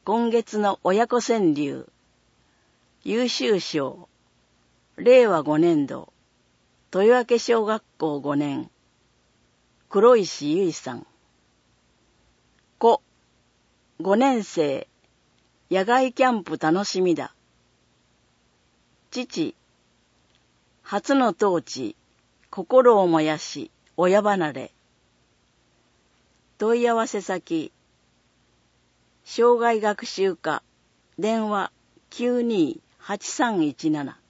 今月の親子川柳、優秀賞、令和5年度、豊明小学校5年、黒石由衣さん。5年生、野外キャンプ楽しみだ。父、初の統治、心を燃やし、親離れ。問い合わせ先、障害学習課、電話928317